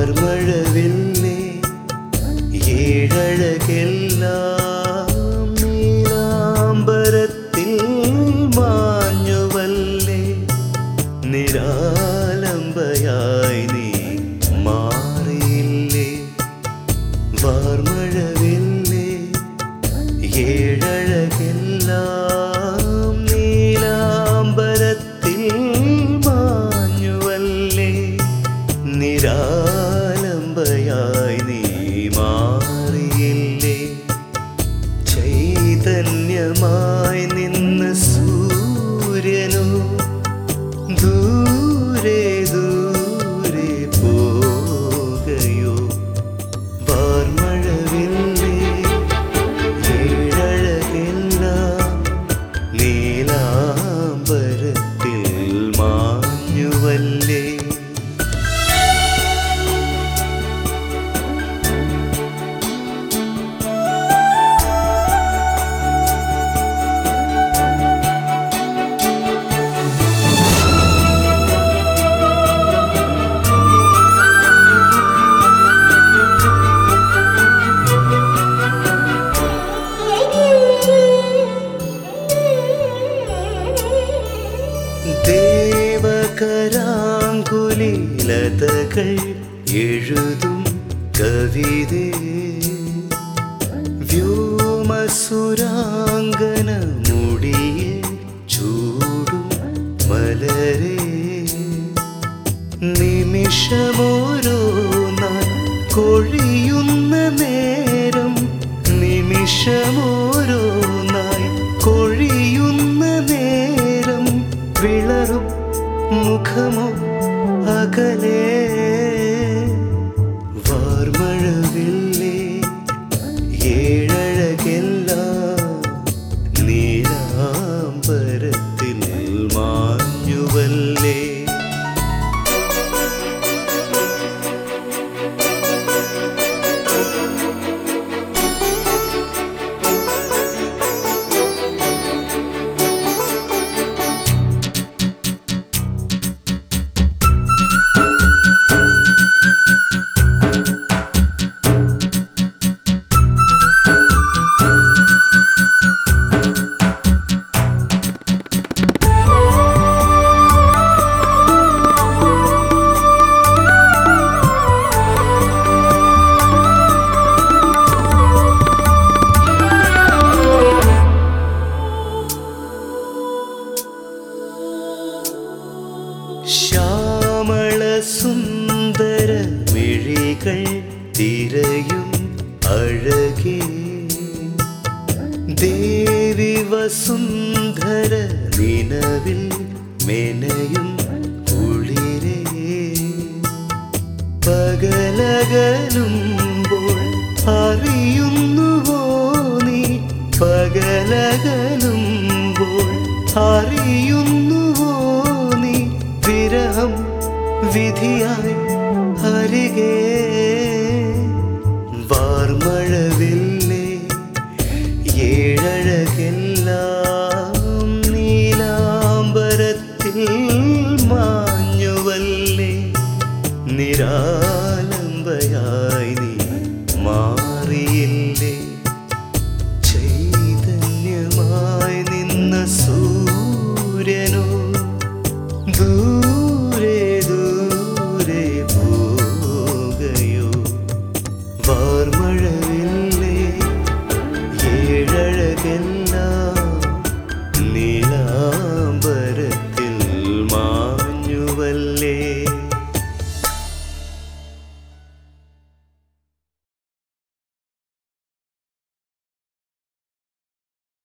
വാർമഴവില്ലേ ഏഴഴകെല്ലാം നീലാംബരത്തിൽ മാഞ്ഞുവല്ലേ നിരാലംബയായി നീ മാറിയില്ലേ വാർമഴവില്ലേ ഏഴഴകെല്ലാം നീലാംബരത്തിൽ മാഞ്ഞുവല്ലേ നിരാലംബയായി നീ മാറിയില്ലേ ചൈതന്യമായി നിന്ന സൂര്യനോ ദൂരെ ദൂരെ പോകയോ വാർമഴവില്ലേ ഏഴഴകെല്ലാം നീലാംബരത്തിൽ മാഞ്ഞുവല്ലേ ദേവകരാങ്കുലിലതകൾ എഴുതും കവിതേ വ്യോമസുരാംഗന മുടിയെ ചൂടും മലരേ നിമിഷമോരോന്നായി കൊഴിയുന്ന നേരം നിമിഷമോരോന്നായി കൊഴിയുന്ന നേരം വിളറും മുഖമോ അകലേ വാർമഴവില്ലേ ഏഴഴകെല്ലാം നീലാംബരത്തിൽ മാഞ്ഞുവല്ലേ ശ്യാമള സുന്ദര മിഴികൾ തിരയും അഴകേ ദേവി വസുന്ധര നിലവിൽ മെനയും കുളിരേ പകലകലുമ്പോൾ അറിയുന്നുവോ നീ പകലകലുമ്പോൾ അറിയുന്നുവോ നീ വിരഹം വിധിയായി അരികെ വാർമഴവില്ലേ ഏഴഴകെല്ലാം നീലാംബരത്തിൽ മാഞ്ഞുവല്ലേ നിരാലംബയായി നീ മാറിയില്ലേ ചൈതന്യമായി നിന്ന സൂര്യനോ ദൂരെ ദൂരെ പോകയോ വാർമഴവില്ലേ ഏഴഴകെല്ലാം നീലാംബരത്തിൽ